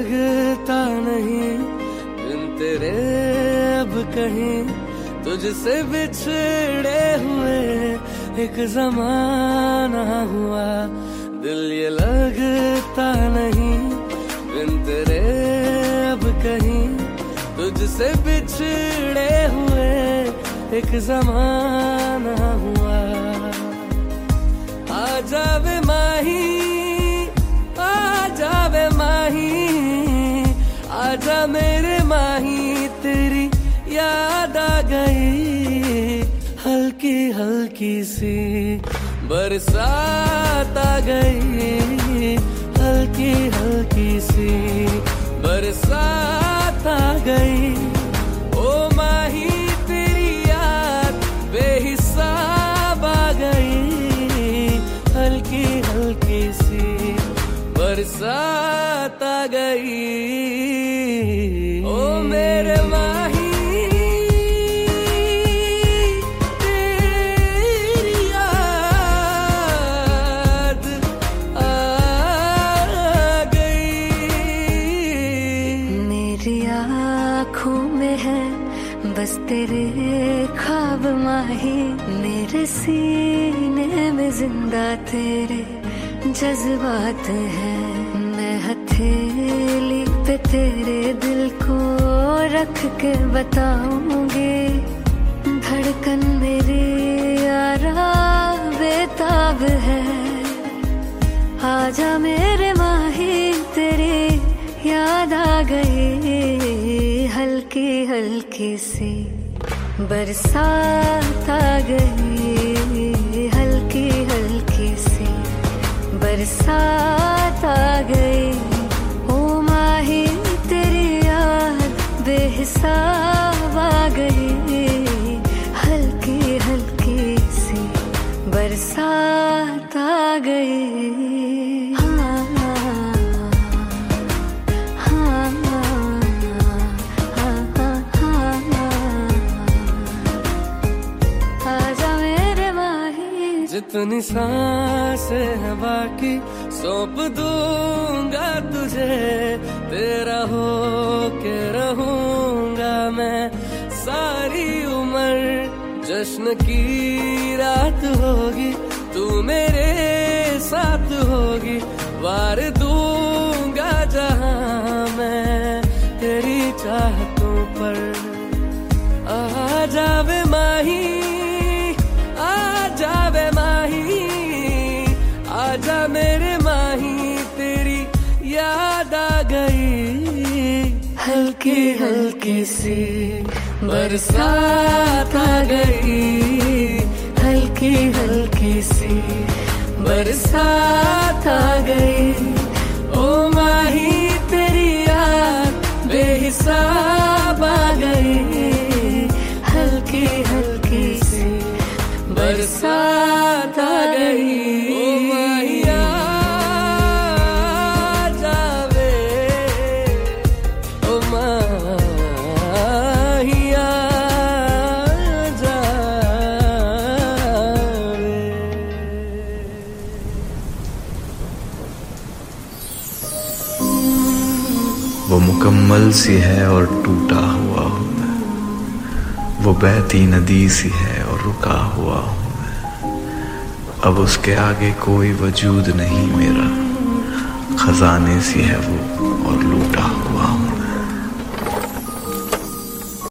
लगता नहीं बिन तेरे अब कहीं, तुझसे बिछड़े हुए एक जमाना हुआ। दिल ये लगता नहीं बिन तेरे अब कहीं, तुझसे बिछड़े हुए एक जमाना हुआ। आजा वे माही, आजा वे माही, आजा मेरे माही, तेरी याद आ गई। हल्की हल्की सी बरसात आ गई, हल्की हल्की सी बरसात आ गई। ओ माही तेरी याद बेहिसाब आ गई, हल्की हल्की सी बरसात आ गई। ओ मेरे माही बस तेरे ख्वाब माही, मेरे सीने में जिंदा तेरे जज्बात हैं। मैं हथेली पे तेरे दिल को रख के बताऊंगी, धड़कन मेरी यारा बेताब है। आजा मेरे माही, तेरी याद आ गई। हल्की हल्की सी बरसात आ गई, हल्की हल्की सी बरसात आ गई। ओ माही तेरी याद बेहिसाब आ गई, हल्की हल्की सी बरसात आ गई। जितनी सांसें हैं बाकी सौंप दूंगा तुझे, तेरा हो के रहूंगा मैं सारी उम्र। जश्न की रात होगी, तू मेरे साथ होगी, वार दूंगा जहां मैं तेरी चाहतों पर। आ जावे माही, जावे माही, आजा मेरे माही, तेरी याद आ गई। हल्की हल्की सी बरसात आ गई, हल्की हल्की सी बरसात आ गई। ओ माही तेरी याद बेहिसाब आ गई, हल्की हल्की सी बरसात आ गई। ओ माहिया जावे, ओ माहिया जावे। वो मुकम्मल सी है और टूटा हुआ हूँ मैं, वो बहती नदी सी है और रुका हुआ हूँ मैं। अब उसके आगे कोई वजूद नहीं मेरा, खजाने सी है वो और लूटा हुआ हूँ।